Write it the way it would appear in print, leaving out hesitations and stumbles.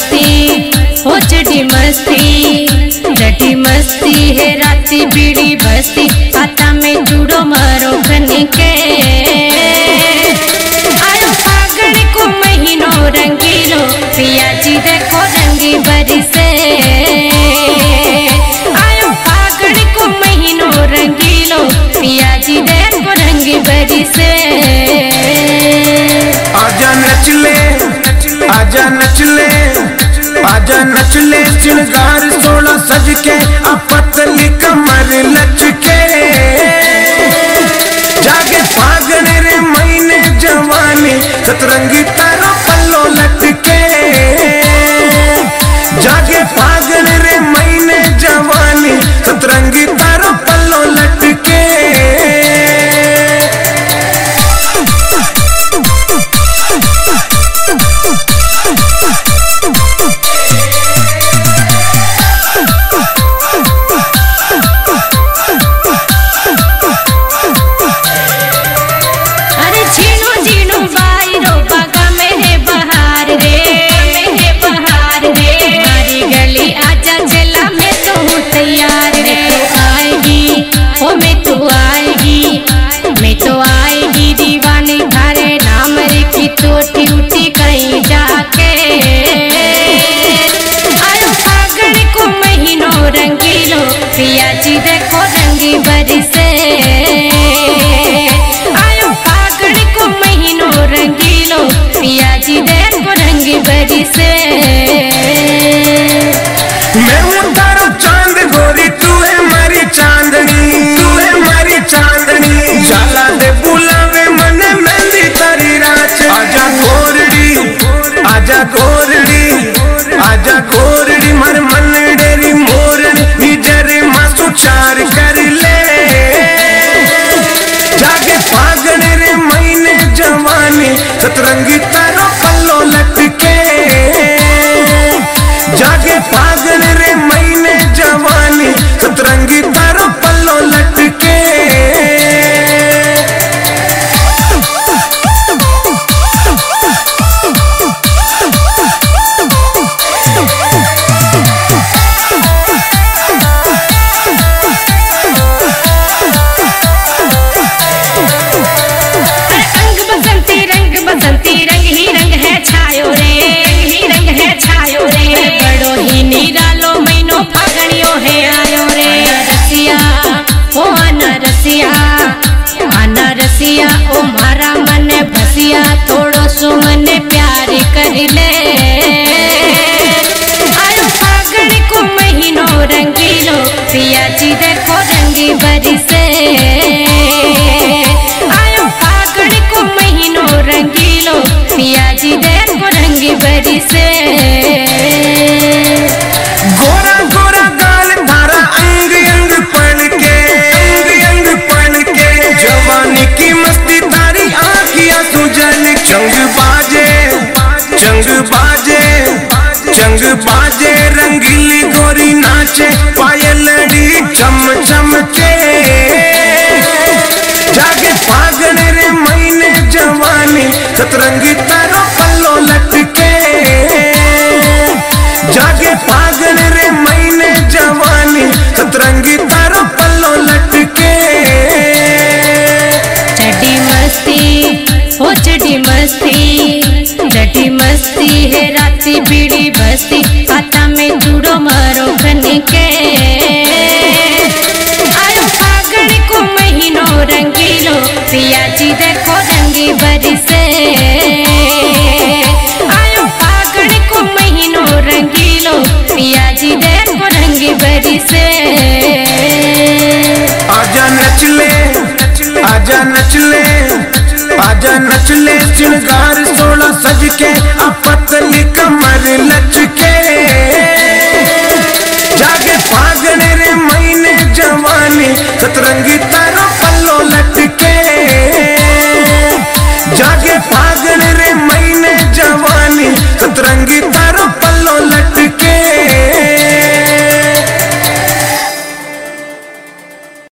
मस्ती हो चढ़ी मस्ती है राती बीड़ी बस्ती आता में जुड़ो मारो खनी के आयो फागण को महीनो रंगीलो पिया जी देखो रंगी बरसे आयो फागण को महीनो रंगीलो पिया जी देखो रंगी बरसे आजा नचले आजा नचले आजा नचले श्रृंगार सोला सज के पतली कमर लचके जागे फागण रे महीने जवानी सतरंगी तारा पल्लो लटके जागे फागण रे महीने जवानी सतरंगी तारा पल्लो लटके पिया जी देखो रंगी बरसे आयो फागण को महीनो रंगीलो पिया जी देखो रंगी बरसे मैं हूँ तारा चांद गोरी तू है मेरी चांदनी जाला दे बुलावे मने मेहंदी तारी रात आजा गोरड़ी मर मन डेरी मोरनी निजरे मासू चार कर ले जागे फागण रे महीने जवानी सतरंगी तारा पल्लो लटके जागे फागण रे महीने जवानी सतरंगी तारा पल्लो लटके रसिया ओ मारा मन भसिया थोड़ो सो मन प्यार कर ले आयो फागण को महीनो रंगीलो पिया जी देखो रंगी बरसे आयो फागण को महीनो रंगीलो पिया जी देखो रंगी बरसे गोरा गोरा गाल धारा अंग अंग पन के जवानी की मस्ती तारी आँखियाँ सुजल चंग बाजे रंगीली गोरी नाचे पायलड़ी चम चमके जागे फागण रे महीने जवानी सतरंगी तारा पल्लो लटके जागे फागण रे महीने जवानी सतरंगी तारा पल्लो लटके चढ़ी मस्ती है राती बीड़ी बस्ती आता में जुड़ो मारो खनी के आयो फागण को महीनो रंगीलो पिया जी देखो रंगी बरसे आयो फागण को महीनो रंगीलो पिया जी देखो रंगी बरसे आजा नचले श्रृंगार सोला सज के पतली कमर लचके जागे फागण रे महीने जवानी सतरंगी तारा पल्लो लटके जागे फागण रे महीने जवानी सतरंगी